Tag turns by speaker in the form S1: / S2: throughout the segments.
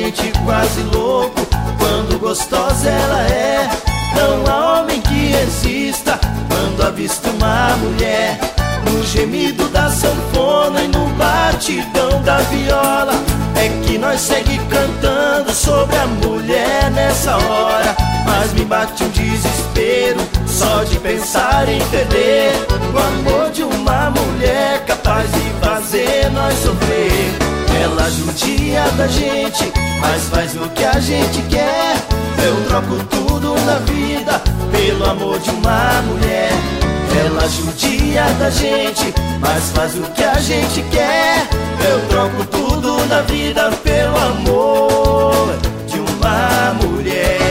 S1: gente quase louco. Quando gostosa ela é, não há homem que resista quando avista uma mulher. No gemido da sanfona e no batidão da viola, é que nós segue cantando sobre a mulher nessa hora. Mas me bate um desespero só de pensar em perder o amor de uma mulher capaz de fazer nós sofrer. Ela judia da gente, mas faz o que a gente quer. Eu troco tudo na vida pelo amor de uma mulher. Ela judia da gente, mas faz o que a gente quer. Eu troco tudo na vida pelo amor de uma mulher.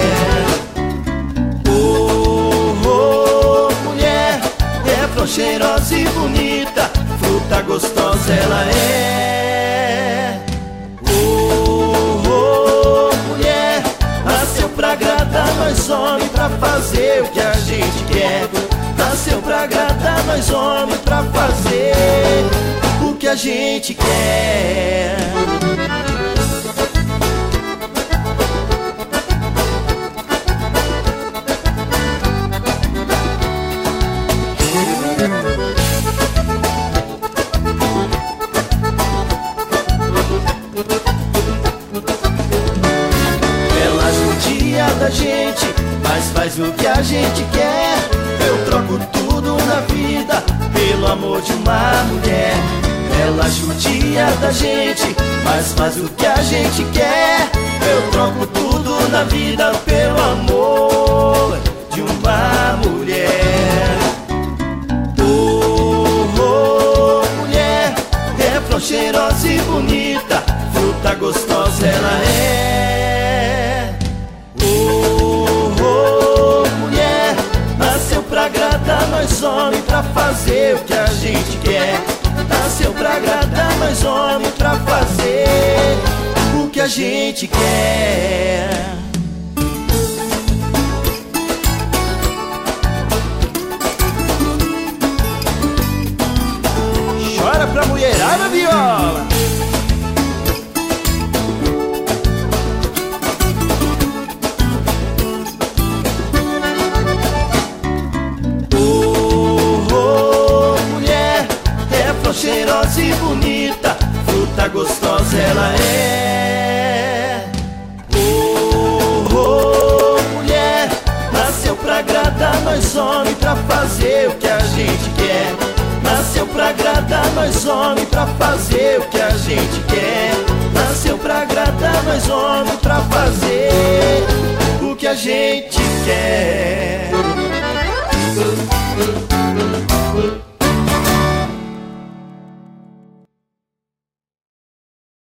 S1: Oh, oh, mulher, é flor cheirosa e bonita, fruta gostosa ela é. Oh, oh, mulher, nasceu pra agradar nós homens, pra fazer o que a gente quer. Nasceu pra agradar nós homens, pra fazer o que a gente quer. Ela judia da gente, mas faz o que a gente quer. Eu troco tudo na vida pelo amor de uma mulher. Ela judia da gente, mas faz o que a gente quer. Eu troco tudo na vida pelo amor de uma mulher. Oh, oh, mulher, é flor cheirosa e bonita, fruta gostosa ela é. Oh, oh, mulher, nasceu pra agradar nós homens, pra fazer o que a gente quer. Nasceu pra agradar nós homens, pra fazer o que a gente quer. Chora pra mulherada, viola. Cheirosa e bonita, fruta gostosa ela é. Oh, oh, mulher, nasceu pra agradar nós homens, pra fazer o que a gente quer. Nasceu pra agradar nós homens, pra fazer o que a gente quer. Nasceu pra agradar nós homens, pra fazer o que a gente quer.